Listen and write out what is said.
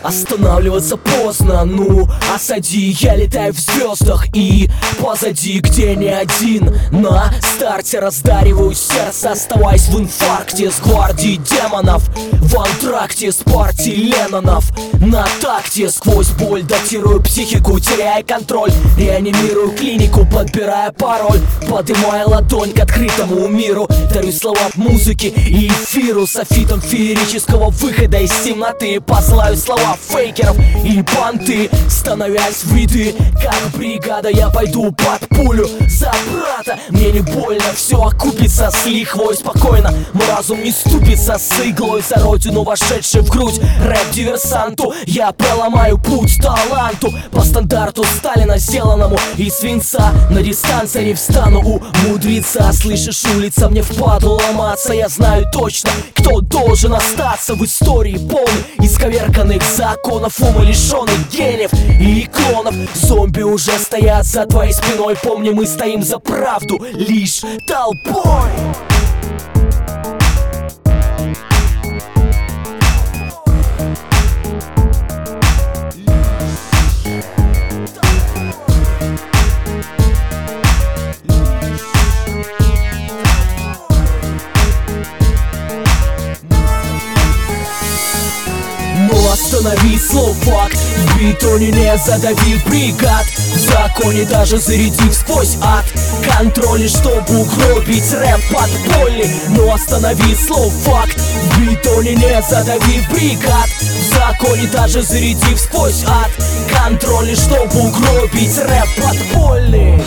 Останавливаться поздно, ну осади, я летаю в звездах. И позади, где не один, на старте раздариваю сердце, оставаясь в инфаркте с гвардией демонов, в антракте с партией Леннонов. На такте сквозь боль датирую психику, теряя контроль, реанимирую клинику, подбирая пароль, поднимая ладонь к открытому миру, дарю слова музыки и эфиру, софитом феерического выхода из темноты. Посылаю слова фейкеров и понты, становясь в ряды, как бригада, я пойду под пулю за брата. Мне не больно, все окупится с лихвой спокойно. Мой разум не ступится с иглой за родину, вошедшей в грудь рэп-диверсанту. Я проломаю путь таланту по стандарту Сталина, сделанному из свинца. На дистанции не встану у мудреца. Слышишь, улица, мне впадло ломаться. Я знаю точно, кто должен остаться в истории, полный исковерканных законов, ума лишенных гениев и клонов. Зомби уже стоят за твоей спиной. Помни, мы стоим за правду лишь толпой. Останови слов факт, в бетоне не задавив бригад, в законе даже зарядив сквозь ад контроль, чтобы угробить рэп подпольный. Но останови слов факт, в бетоне не задавив бригад, в законе даже зарядив сквозь ад контроль, чтобы угробить рэп подпольный.